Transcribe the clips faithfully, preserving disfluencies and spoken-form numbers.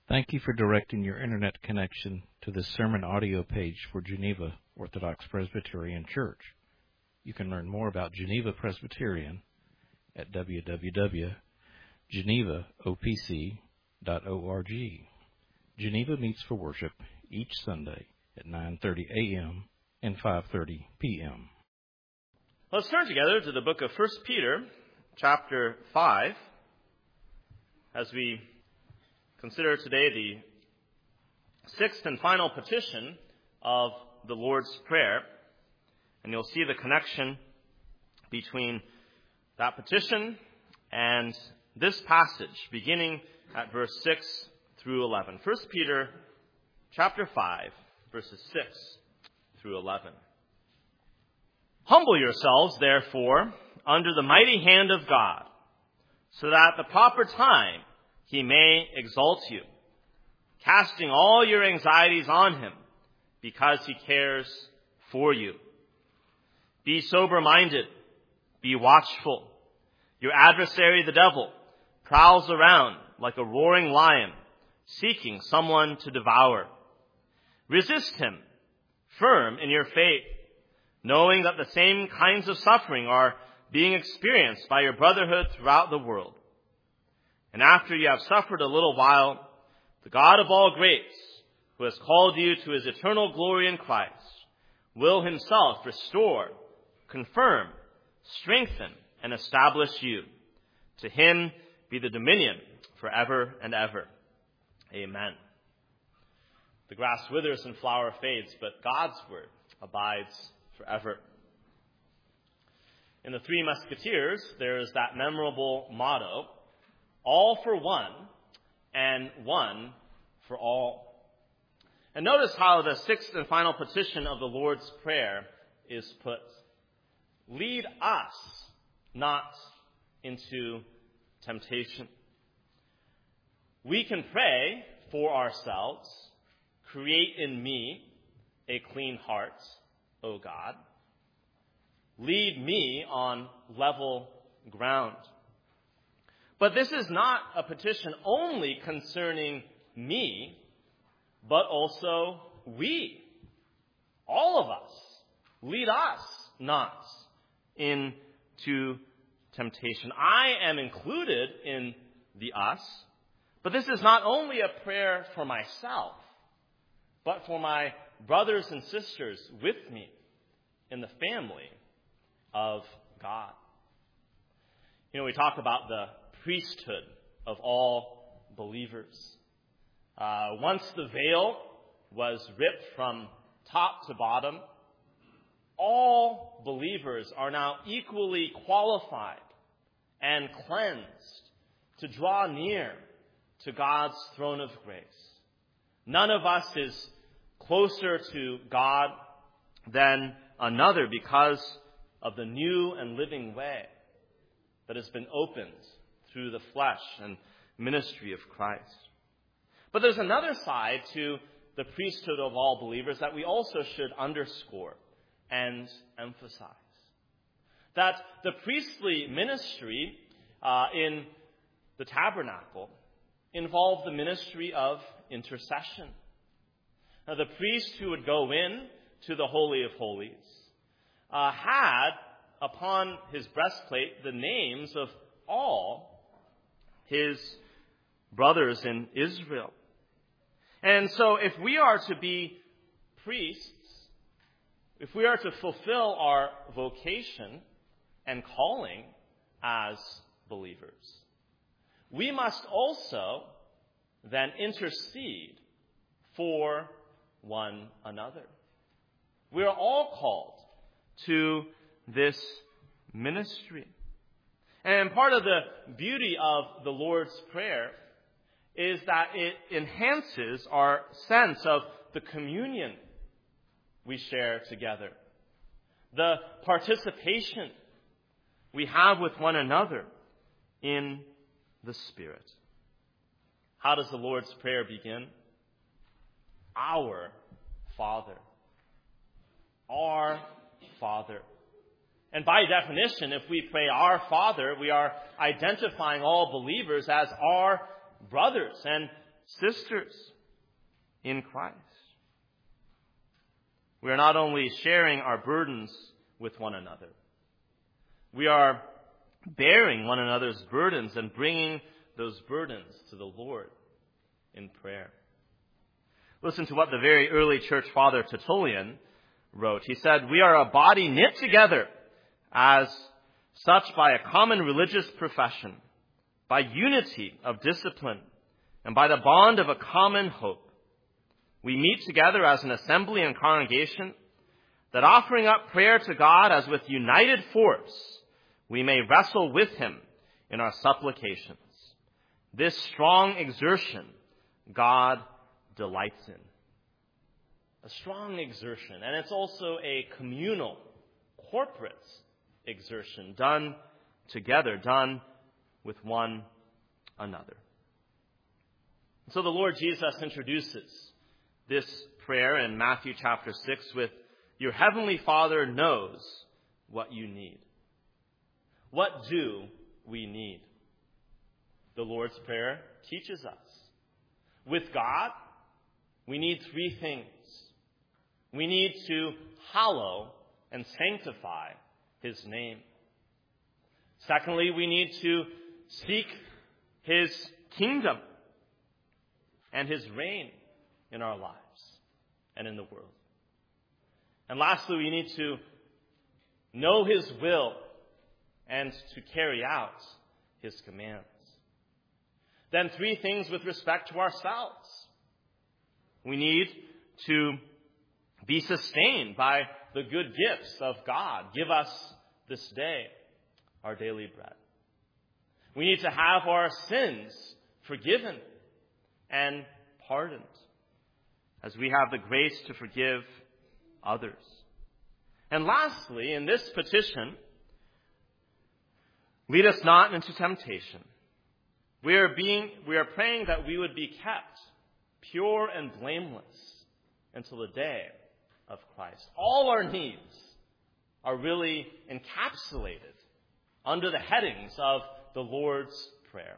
Thank you for directing your internet connection to the sermon audio page for Geneva Orthodox Presbyterian Church. You can learn more about Geneva Presbyterian at w w w dot geneva o p c dot org. Geneva meets for worship each Sunday at nine thirty a m and five thirty p m Let's turn together to the book of First Peter, chapter five, as we consider today the sixth and final petition of the Lord's Prayer. And you'll see the connection between that petition and this passage, beginning at verse six through eleven. First Peter, chapter five, verses six through eleven. Humble yourselves, therefore, under the mighty hand of God, so that at the proper time He may exalt you, casting all your anxieties on Him, because He cares for you. Be sober-minded, be watchful. Your adversary, the devil, prowls around like a roaring lion, seeking someone to devour. Resist him, firm in your faith, knowing that the same kinds of suffering are being experienced by your brotherhood throughout the world. And after you have suffered a little while, the God of all grace, who has called you to His eternal glory in Christ, will Himself restore, confirm, strengthen, and establish you. To Him be the dominion forever and ever. Amen. The grass withers and flower fades, but God's word abides forever. In the Three Musketeers, there is that memorable motto, all for one, and one for all. And notice how the sixth and final petition of the Lord's Prayer is put. Lead us not into temptation. We can pray for ourselves, create in me a clean heart, O God. Lead me on level ground. But this is not a petition only concerning me, but also we. All of us. Lead us not into temptation. I am included in the us, but this is not only a prayer for myself, but for my brothers and sisters with me in the family of God. You know, we talk about the priesthood of all believers. Uh, once the veil was ripped from top to bottom, all believers are now equally qualified and cleansed to draw near to God's throne of grace. None of us is closer to God than another because of the new and living way that has been opened through the flesh and ministry of Christ. But there's another side to the priesthood of all believers that we also should underscore and emphasize. That the priestly ministry uh, in the tabernacle involved the ministry of intercession. Now, the priest who would go in to the Holy of Holies uh, had upon his breastplate the names of all his brothers in Israel. And so if we are to be priests, if we are to fulfill our vocation and calling as believers, we must also then intercede for one another. We are all called to this ministry. And part of the beauty of the Lord's Prayer is that it enhances our sense of the communion we share together, the participation we have with one another in the Spirit. How does the Lord's Prayer begin? Our Father. Our Father. And by definition, if we pray our Father, we are identifying all believers as our brothers and sisters in Christ. We are not only sharing our burdens with one another, we are bearing one another's burdens and bringing those burdens to the Lord in prayer. Listen to what the very early church father Tertullian wrote. He said, "We are a body knit together as such by a common religious profession, by unity of discipline, and by the bond of a common hope. We meet together as an assembly and congregation, that offering up prayer to God as with united force, we may wrestle with him in our supplications. This strong exertion God delights in." A strong exertion. And it's also a communal, corporate exertion done together, done with one another. So the Lord Jesus introduces this prayer in Matthew chapter six with, "Your heavenly Father knows what you need." What do we need? The Lord's Prayer teaches us. With God, we need three things. We need to hallow and sanctify his name. Secondly, we need to seek his kingdom and his reign in our lives and in the world. And lastly, we need to know his will and to carry out his commands. Then three things with respect to ourselves. We need to be sustained by the good gifts of God. Give us this day our daily bread. We need to have our sins forgiven and pardoned, as we have the grace to forgive others. And lastly, in this petition, lead us not into temptation. We are being, we are praying that we would be kept pure and blameless until the day of Christ. All our needs are really encapsulated under the headings of the Lord's Prayer.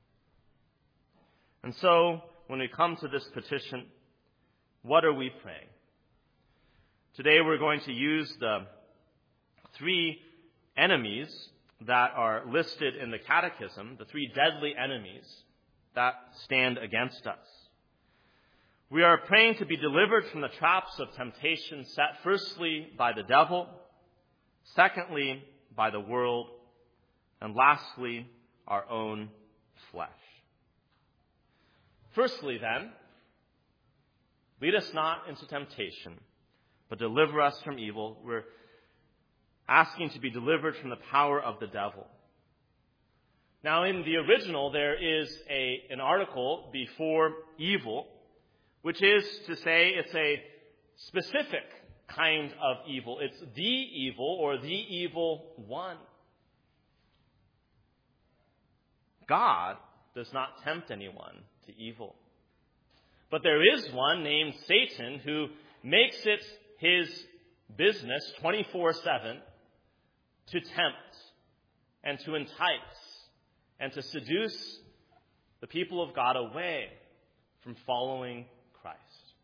And so, when we come to this petition, what are we praying? Today we're going to use the three enemies that are listed in the Catechism, the three deadly enemies that stand against us. We are praying to be delivered from the traps of temptation set firstly by the devil, secondly by the world, and lastly our own flesh. Firstly then, lead us not into temptation, but deliver us from evil. We're asking to be delivered from the power of the devil. Now, in the original, there is a, an article before evil, which is to say it's a specific kind of evil. It's the evil or the evil one. God does not tempt anyone to evil. But there is one named Satan who makes it his business twenty-four seven to tempt and to entice and to seduce the people of God away from following Christ.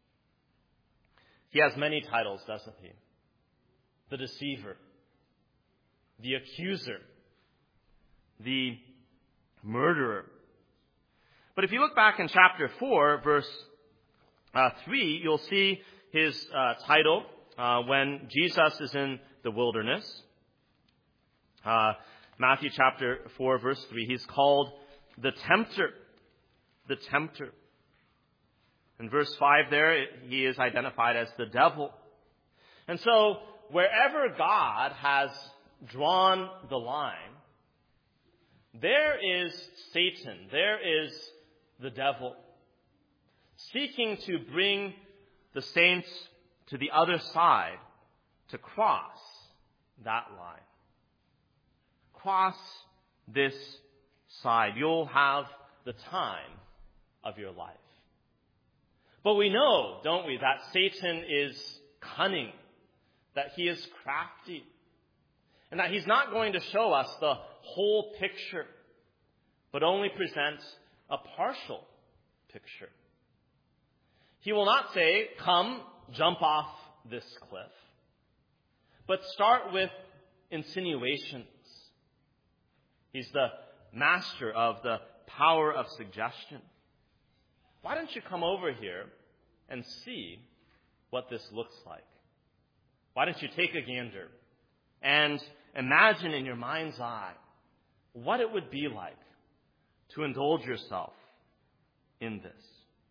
He has many titles, doesn't he? The deceiver, the accuser, the murderer. But if you look back in chapter four, verse uh, three, you'll see his uh, title uh, when Jesus is in the wilderness. Uh, Matthew chapter four, verse three, he's called the tempter. The tempter. In verse five there, he is identified as the devil. And so, wherever God has drawn the line, there is Satan, there is the devil, seeking to bring the saints to the other side, to cross that line. Cross this side. You'll have the time of your life. But we know, don't we, that Satan is cunning, that he is crafty, and that he's not going to show us the whole picture, but only present a partial picture. He will not say, come, jump off this cliff, but start with insinuations. He's the master of the power of suggestion. Why don't you come over here and see what this looks like? Why don't you take a gander and imagine in your mind's eye what it would be like to indulge yourself in this?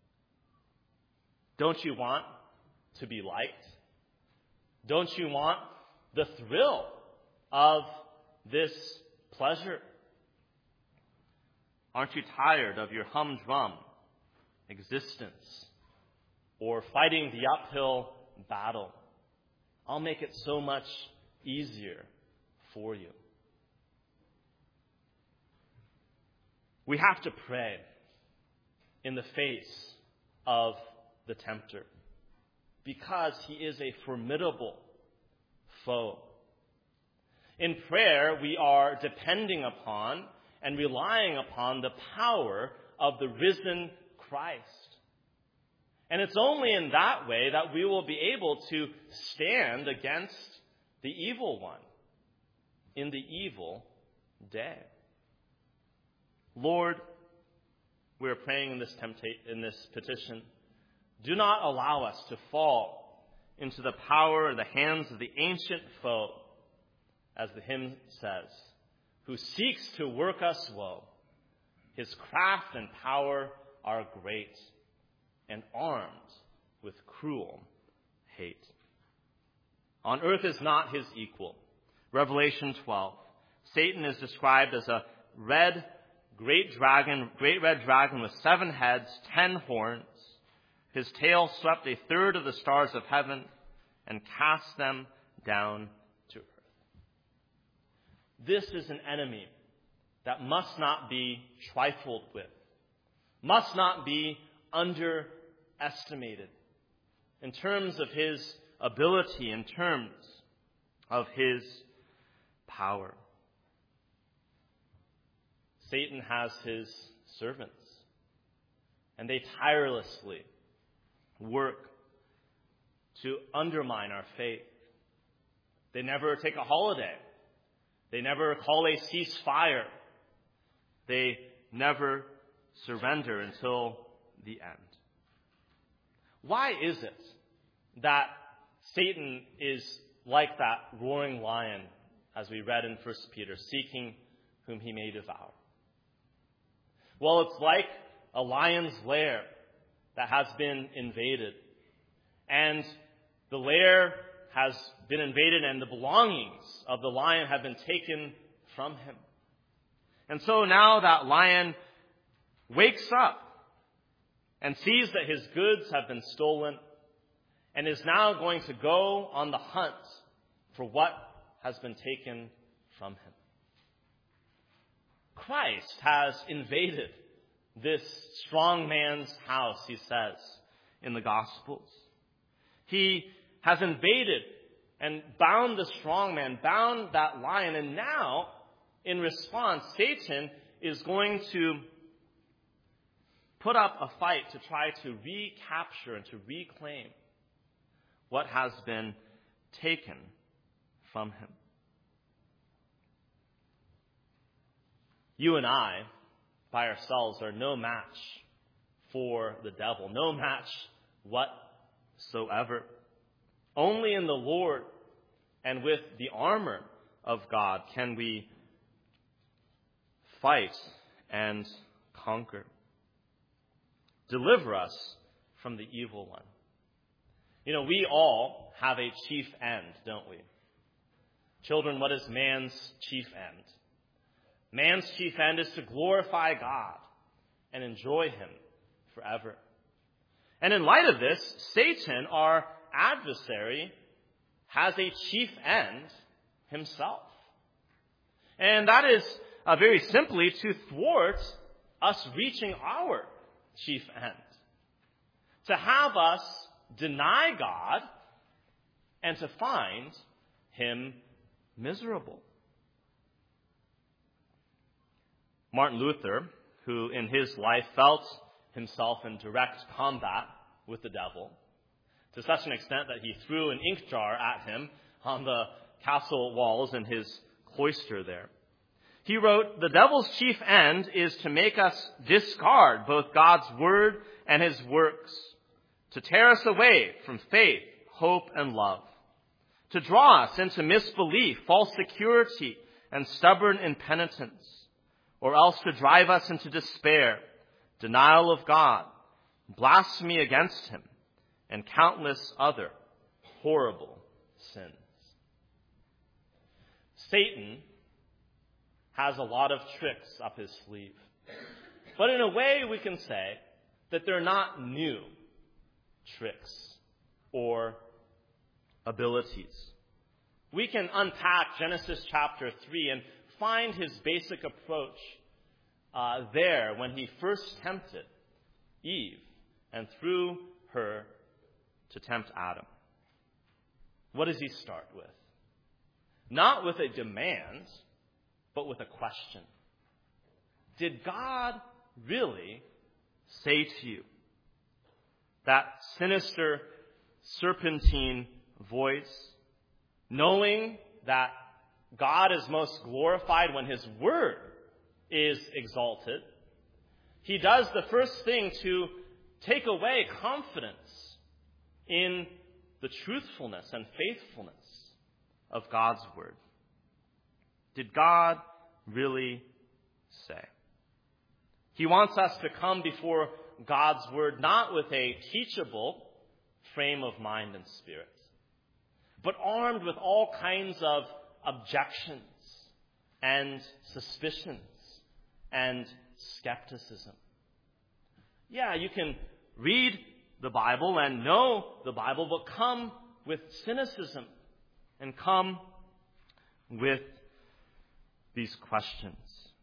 Don't you want to be liked? Don't you want the thrill of this pleasure? Aren't you tired of your humdrum existence or fighting the uphill battle? I'll make it so much easier for you. We have to pray in the face of the tempter because he is a formidable foe. In prayer, we are depending upon and relying upon the power of the risen Christ. And it's only in that way that we will be able to stand against the evil one in the evil day. Lord, we are praying in this tempta- in this petition, do not allow us to fall into the power or the hands of the ancient foe, as the hymn says, who seeks to work us woe. His craft and power are great, and armed with cruel hate. On earth is not his equal. Revelation twelve. Satan is described as a red, great dragon, great red dragon with seven heads, ten horns. His tail swept a third of the stars of heaven and cast them down to earth. This is an enemy that must not be trifled with, must not be underestimated in terms of his ability, in terms of his power. Satan has his servants, and they tirelessly work to undermine our faith. They never take a holiday. They never call a ceasefire. They never surrender until the end. Why is it that Satan is like that roaring lion, as we read in First Peter, seeking whom he may devour? Well, it's like a lion's lair that has been invaded. And the lair has been invaded and the belongings of the lion have been taken from him. And so now that lion wakes up and sees that his goods have been stolen and is now going to go on the hunt for what has been taken from him. Christ has invaded this strong man's house, he says in the Gospels. He has invaded and bound the strong man, bound that lion, and now, in response, Satan is going to put up a fight to try to recapture and to reclaim what has been taken from him. You and I, by ourselves, are no match for the devil, no match whatsoever. Only in the Lord and with the armor of God can we fight and conquer. Deliver us from the evil one. You know, we all have a chief end, don't we? Children, what is man's chief end? Man's chief end is to glorify God and enjoy him forever. And in light of this, Satan, our adversary, has a chief end himself. And that is uh, very simply to thwart us reaching our chief end. To have us deny God and to find him miserable. Martin Luther, who in his life felt himself in direct combat with the devil, to such an extent that he threw an ink jar at him on the castle walls in his cloister there. He wrote, "The devil's chief end is to make us discard both God's word and his works, to tear us away from faith, hope, and love, to draw us into misbelief, false security, and stubborn impenitence, or else to drive us into despair, denial of God, blasphemy against him, and countless other horrible sins." Satan has a lot of tricks up his sleeve. But in a way, we can say that they're not new tricks or abilities. We can unpack Genesis chapter three and find his basic approach uh, there when he first tempted Eve and threw her to tempt Adam. What does he start with? Not with a demand, but with a question. Did God really say to you? That sinister, serpentine voice, knowing that God is most glorified when his word is exalted, he does the first thing to take away confidence in the truthfulness and faithfulness of God's word. Did God really say? He wants us to come before God's word not with a teachable frame of mind and spirit, but armed with all kinds of objections and suspicions and skepticism. Yeah, you can read the Bible and know the Bible, but come with cynicism and come with these questions.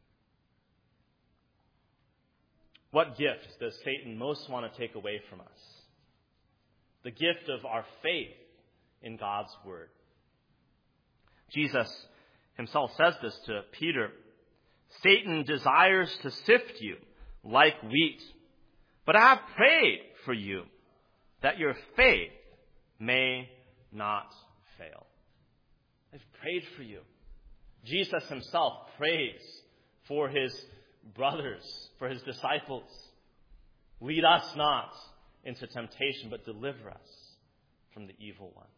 What gift does Satan most want to take away from us? The gift of our faith in God's word. Jesus himself says this to Peter. "Satan desires to sift you like wheat, but I have prayed for you that your faith may not fail." I've prayed for you. Jesus himself prays for his brothers, for his disciples. "Lead us not into temptation, but deliver us from the evil one."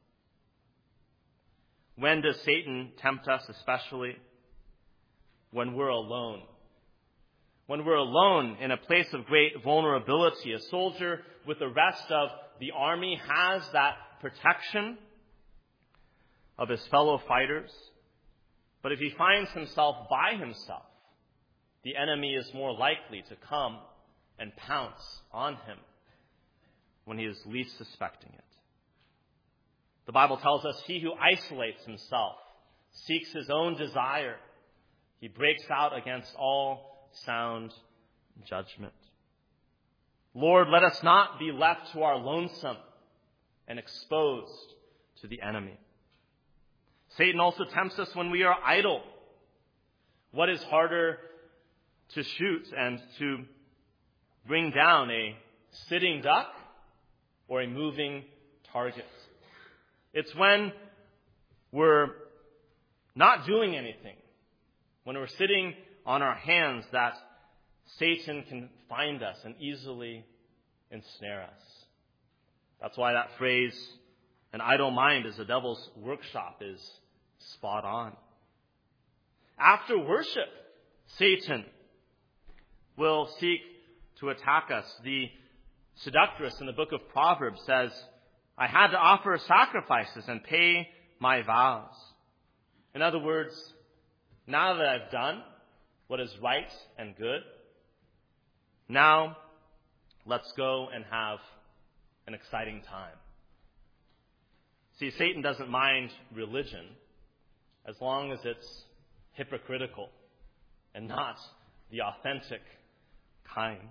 When does Satan tempt us especially? When we're alone. When we're alone in a place of great vulnerability. A soldier with the rest of the army has that protection of his fellow fighters. But if he finds himself by himself, the enemy is more likely to come and pounce on him when he is least suspecting it. The Bible tells us he who isolates himself seeks his own desire. He breaks out against all sound judgment. Lord, let us not be left to our lonesome and exposed to the enemy. Satan also tempts us when we are idle. What is harder to shoot and to bring down, a sitting duck or a moving target? It's when we're not doing anything, when we're sitting on our hands, that Satan can find us and easily ensnare us. That's why that phrase, "an idle mind is the devil's workshop," is spot on. After worship, Satan will seek to attack us. The seductress in the book of Proverbs says, "I had to offer sacrifices and pay my vows." In other words, now that I've done what is right and good, now let's go and have an exciting time. See, Satan doesn't mind religion as long as it's hypocritical and not the authentic kind.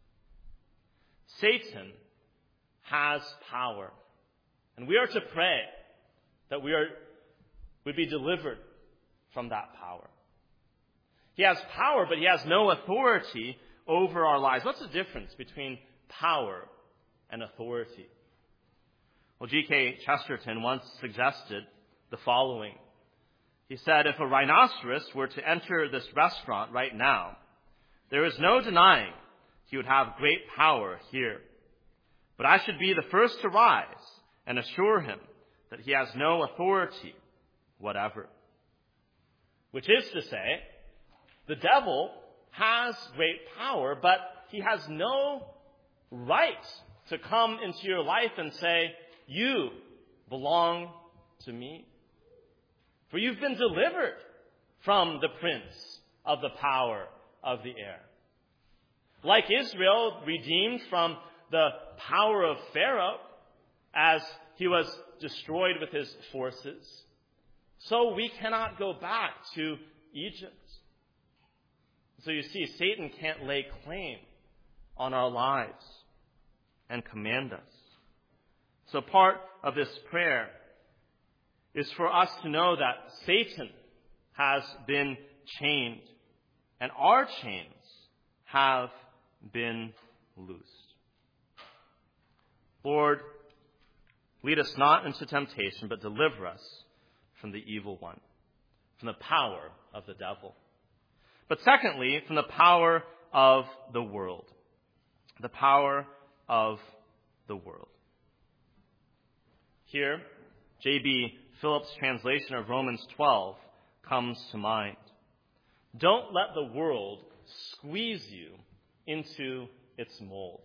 Satan has power, and we are to pray that we are would be delivered from that power. He has power, but he has no authority over our lives. What's the difference between power and authority? Well, G K Chesterton once suggested the following. He said, if a rhinoceros were to enter this restaurant right now, there is no denying he would have great power here. But I should be the first to rise and assure him that he has no authority whatever. Which is to say, the devil has great power, but he has no right to come into your life and say, you belong to me. For you've been delivered from the prince of the power of the air. Like Israel, redeemed from the power of Pharaoh as he was destroyed with his forces, so we cannot go back to Egypt. So you see, Satan can't lay claim on our lives and command us. So part of this prayer is for us to know that Satan has been chained and our chains have been loosed. Lord, lead us not into temptation, but deliver us from the evil one, from the power of the devil. But secondly, from the power of the world. The power of the world. Here, J B Phillips' translation of Romans twelve comes to mind. Don't let the world squeeze you into its mold.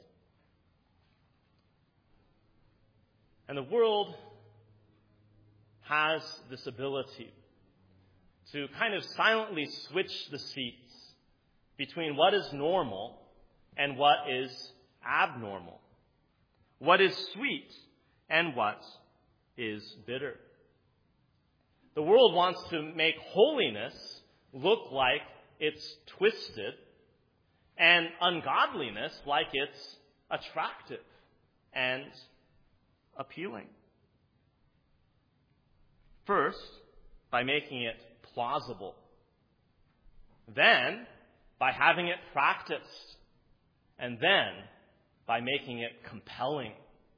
And the world has this ability to kind of silently switch the seats between what is normal and what is abnormal, what is sweet and what is bitter. The world wants to make holiness look like it's twisted and ungodliness like it's attractive and appealing. First, by making it plausible. Then, by having it practiced. And then, by making it compelling.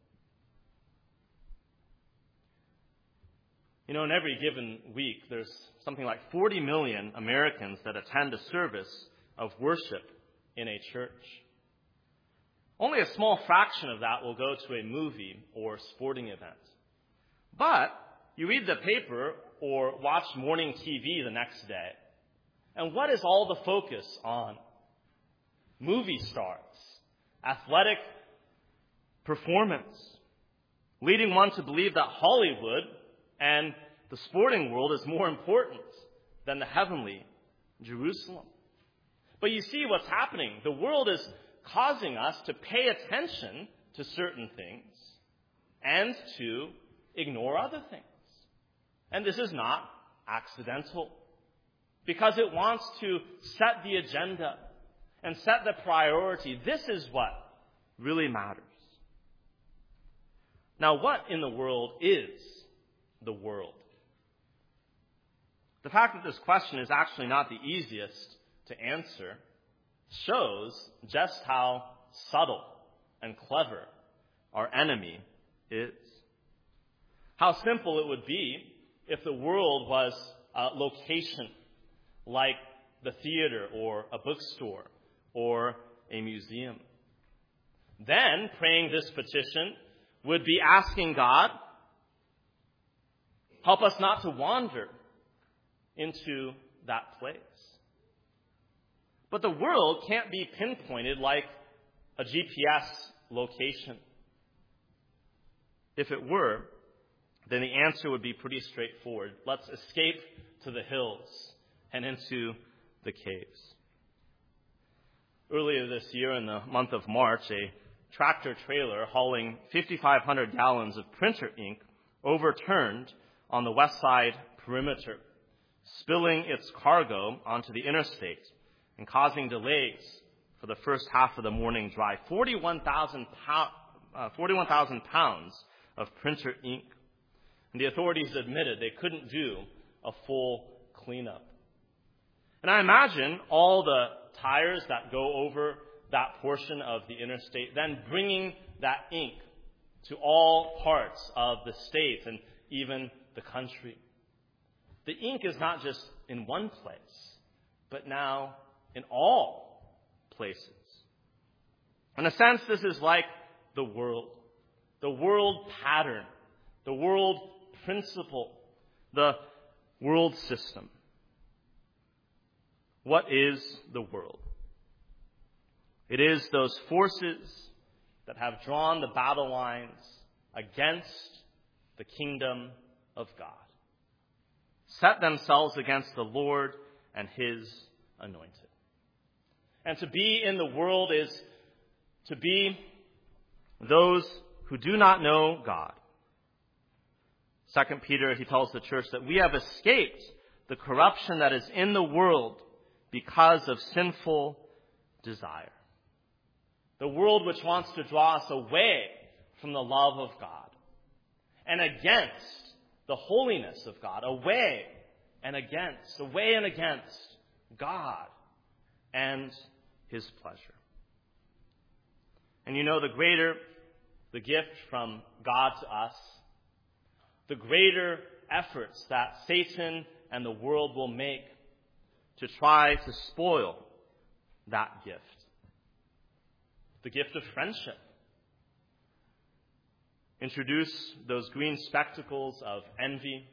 You know, in every given week, there's something like forty million Americans that attend a service of worship in a church. Only a small fraction of that will go to a movie or sporting event. But you read the paper or watch morning T V the next day, and what is all the focus on? Movie stars, athletic performance, leading one to believe that Hollywood and the sporting world is more important than the heavenly Jerusalem. But you see what's happening. The world is causing us to pay attention to certain things and to ignore other things. And this is not accidental, because it wants to set the agenda and set the priority. This is what really matters. Now, what in the world is the world? The fact that this question is actually not the easiest to answer shows just how subtle and clever our enemy is. How simple it would be if the world was a location like the theater or a bookstore or a museum. Then, praying this petition would be asking God, help us not to wander into that place. But the world can't be pinpointed like a G P S location. If it were, then the answer would be pretty straightforward. Let's escape to the hills and into the caves. Earlier this year, in the month of March, a tractor trailer hauling fifty-five hundred gallons of printer ink overturned on the west side perimeter, spilling its cargo onto the interstate and causing delays for the first half of the morning drive. forty-one thousand pounds of printer ink. And the authorities admitted they couldn't do a full cleanup. And I imagine all the tires that go over that portion of the interstate, then bringing that ink to all parts of the state and even the country. The ink is not just in one place, but now in all places. In a sense, this is like the world, the world pattern, the world principle, the world system. What is the world? It is those forces that have drawn the battle lines against the kingdom of God, set themselves against the Lord and His anointed. And to be in the world is to be those who do not know God. Second Peter, he tells the church that we have escaped the corruption that is in the world because of sinful desire. The world which wants to draw us away from the love of God and against the holiness of God, away and against, away and against God and His pleasure. And you know, the greater the gift from God to us, the greater efforts that Satan and the world will make to try to spoil that gift. The gift of friendship. Introduce those green spectacles of envy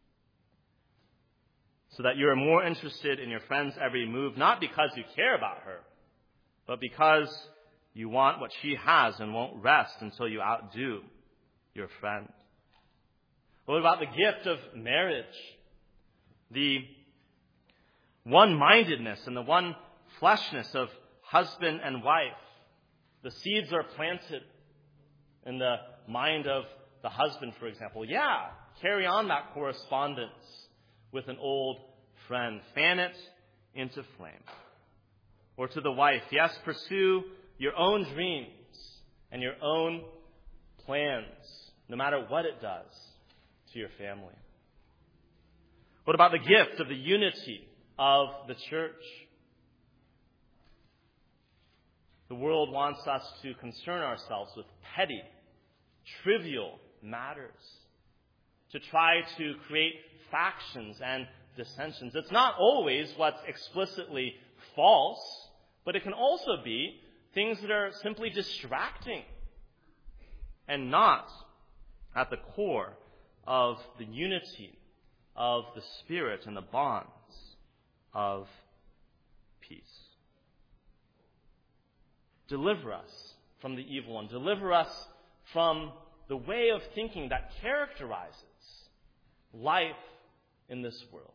so that you are more interested in your friend's every move, not because you care about her, but because you want what she has and won't rest until you outdo your friend. What about the gift of marriage? The one-mindedness and the one-fleshness of husband and wife. The seeds are planted in the mind of the husband, for example. Yeah, carry on that correspondence with an old friend. Fan it into flame. Or to the wife, yes, pursue your own dreams and your own plans, no matter what it does to your family. What about the gift of the unity of the church? The world wants us to concern ourselves with petty, trivial matters, to try to create factions and dissensions. It's not always what's explicitly false, but it can also be things that are simply distracting and not at the core of the unity of the Spirit and the bonds of peace. Deliver us from the evil one. Deliver us from the way of thinking that characterizes life in this world.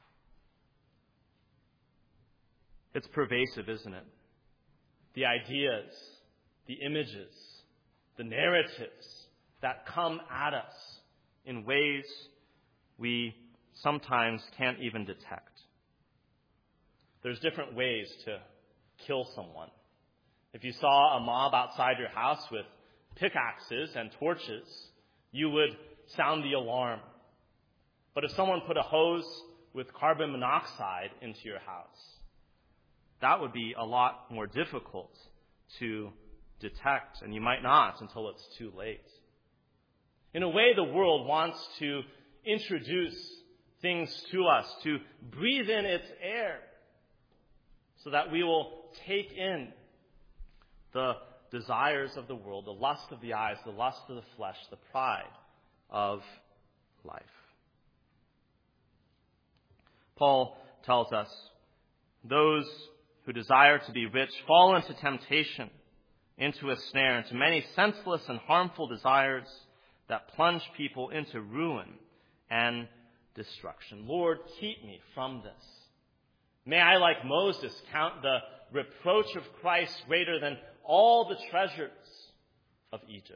It's pervasive, isn't it? The ideas, the images, the narratives that come at us in ways we sometimes can't even detect. There's different ways to kill someone. If you saw a mob outside your house with pickaxes and torches, you would sound the alarm. But if someone put a hose with carbon monoxide into your house, that would be a lot more difficult to detect, and you might not until it's too late. In a way, the world wants to introduce things to us, to breathe in its air, so that we will take in the desires of the world, the lust of the eyes, the lust of the flesh, the pride of life. Paul tells us, those who desire to be rich fall into temptation, into a snare, into many senseless and harmful desires that plunge people into ruin and destruction. Lord, keep me from this. May I, like Moses, count the reproach of Christ greater than all the treasures of Egypt.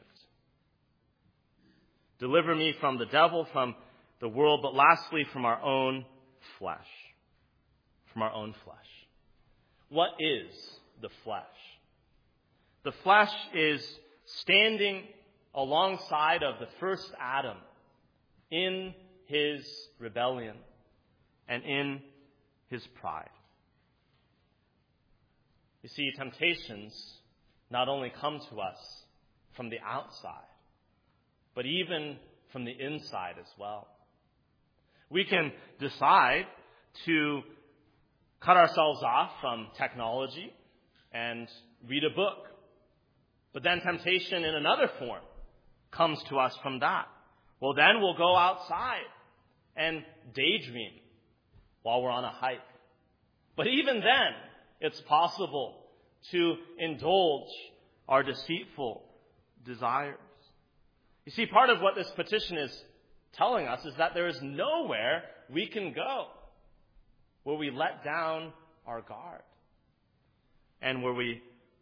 Deliver me from the devil, from the world, but lastly from our own flesh. From our own flesh. What is the flesh? The flesh is standing alongside of the first Adam in his rebellion and in his pride. You see, temptations not only come to us from the outside, but even from the inside as well. We can decide to cut ourselves off from technology and read a book. But then temptation in another form comes to us from that. Well, then we'll go outside and daydream while we're on a hike. But even then, it's possible to indulge our deceitful desires. You see, part of what this petition is telling us is that there is nowhere we can go where we let down our guard and where we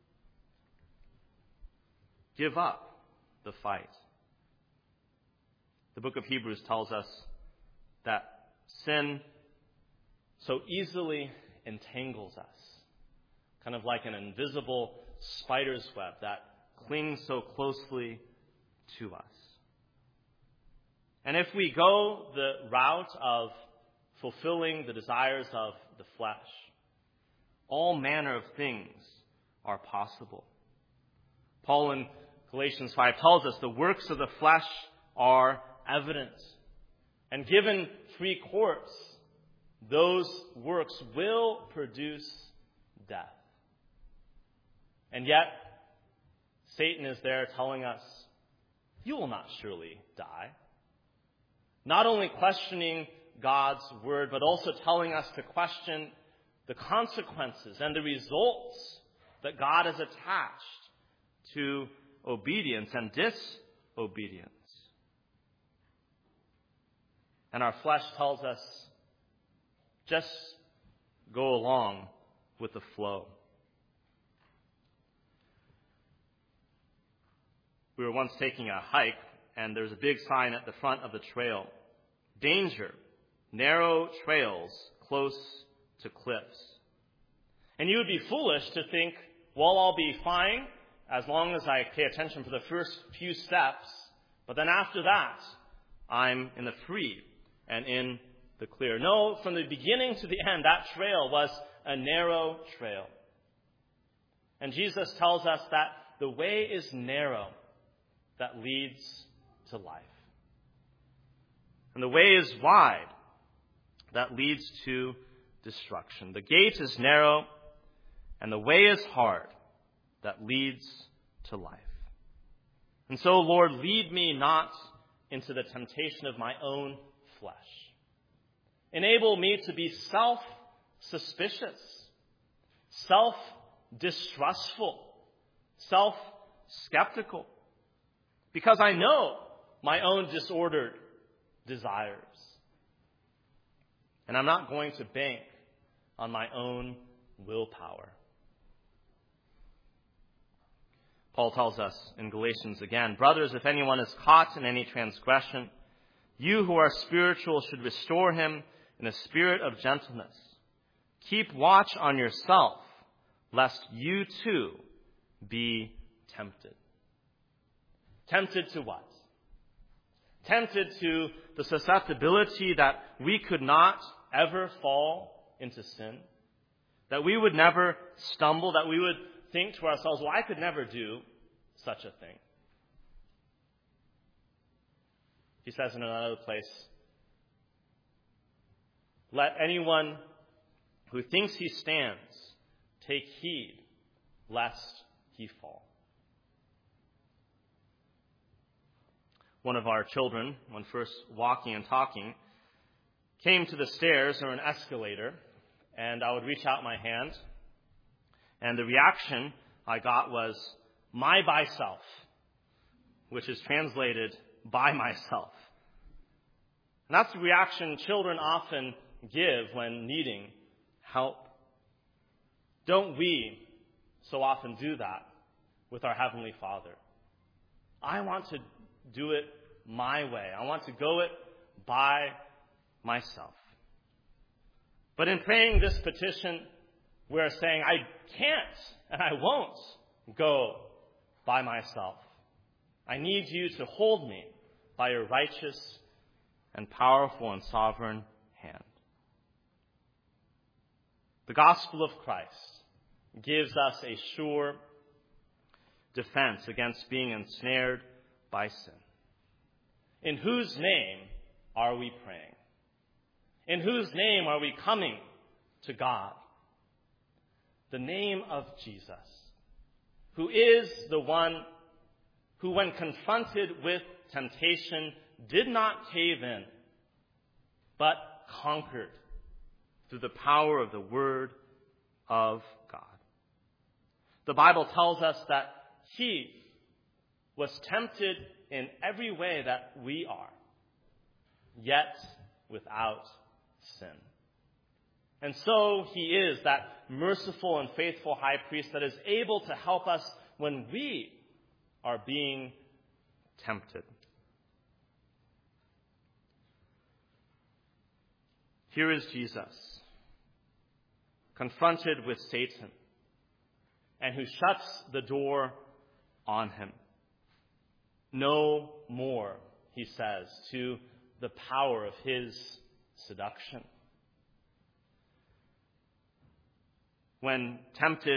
give up the fight. The book of Hebrews tells us that sin so easily entangles us, kind of like an invisible spider's web that clings so closely to us. And if we go the route of fulfilling the desires of the flesh, all manner of things are possible. Paul in Galatians five tells us the works of the flesh are evident. And given free course, those works will produce death. And yet, Satan is there telling us, you will not surely die. Not only questioning God's word, but also telling us to question the consequences and the results that God has attached to obedience and disobedience. And our flesh tells us, just go along with the flow. We were once taking a hike, and there's a big sign at the front of the trail. Danger, narrow trails close to cliffs. And you would be foolish to think, well, I'll be fine as long as I pay attention for the first few steps, but then after that, I'm in the free and in the clear. No, from the beginning to the end, that trail was a narrow trail. And Jesus tells us that the way is narrow that leads to life. And the way is wide that leads to destruction. The gate is narrow and the way is hard that leads to life. And so, Lord, lead me not into the temptation of my own flesh. Enable me to be self-suspicious, self-distrustful, self-skeptical, because I know my own disordered desires. And I'm not going to bank on my own willpower. Paul tells us in Galatians again, brothers, if anyone is caught in any transgression, you who are spiritual should restore him in a spirit of gentleness. Keep watch on yourself, lest you too be tempted. Tempted to what? Tempted to the susceptibility that we could not ever fall into sin, that we would never stumble, that we would think to ourselves, well, I could never do such a thing. He says in another place, let anyone who thinks he stands take heed lest he fall. One of our children, when first walking and talking, came to the stairs or an escalator, and I would reach out my hand, and the reaction I got was, my by-self, which is translated, by myself. And that's the reaction children often give when needing help. Don't we so often do that with our Heavenly Father? I want to do it my way. I want to go it by myself. But in praying this petition, we're saying, I can't and I won't go by myself. I need you to hold me by your righteous and powerful and sovereign hand. The gospel of Christ gives us a sure defense against being ensnared by sin. In whose name are we praying? In whose name are we coming to God? The name of Jesus, who is the one who, when confronted with temptation, did not cave in, but conquered through the power of the Word of God. The Bible tells us that he was tempted in every way that we are, yet without sin. And so he is that merciful and faithful high priest that is able to help us when we are being tempted. Here is Jesus, confronted with Satan, and who shuts the door on him. No more, he says, to the power of his seduction. When tempted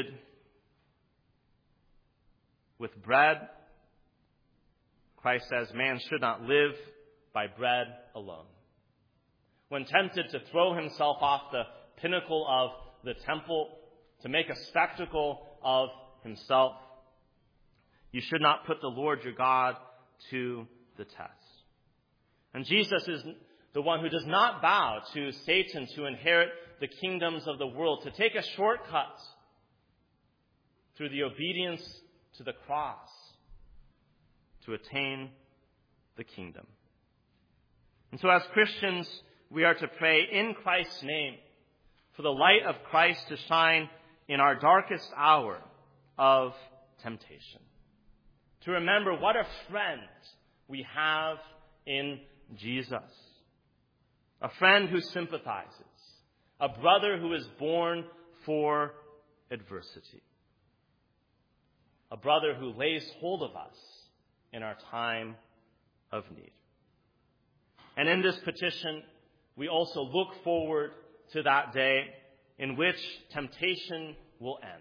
with bread, Christ says man should not live by bread alone. When tempted to throw himself off the pinnacle of the temple to make a spectacle of himself, you should not put the Lord your God to the test. And Jesus is the one who does not bow to Satan to inherit the kingdoms of the world, to take a shortcut through the obedience to the cross to attain the kingdom. And so as Christians, we are to pray in Christ's name for the light of Christ to shine in our darkest hour of temptation. To remember what a friend we have in Jesus. A friend who sympathizes. A brother who is born for adversity. A brother who lays hold of us in our time of need. And in this petition, we also look forward to that day in which temptation will end.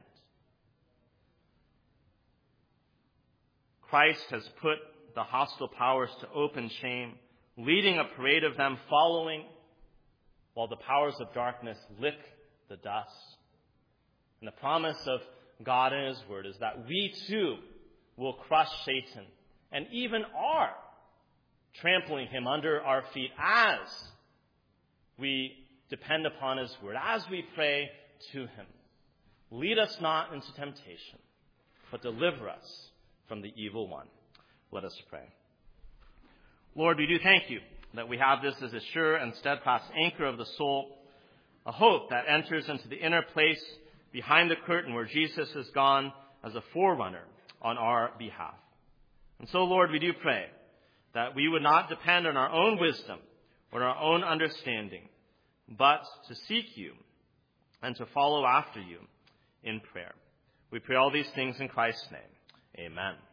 Christ has put the hostile powers to open shame, leading a parade of them following, while the powers of darkness lick the dust. And the promise of God in his word is that we too will crush Satan, and even are trampling him under our feet as we depend upon his word, as we pray to him. Lead us not into temptation, but deliver us from the evil one. Let us pray. Lord, we do thank you that we have this as a sure and steadfast anchor of the soul, a hope that enters into the inner place behind the curtain where Jesus has gone as a forerunner on our behalf. And so, Lord, we do pray that we would not depend on our own wisdom or our own understanding, but to seek you and to follow after you in prayer. We pray all these things in Christ's name. Amen.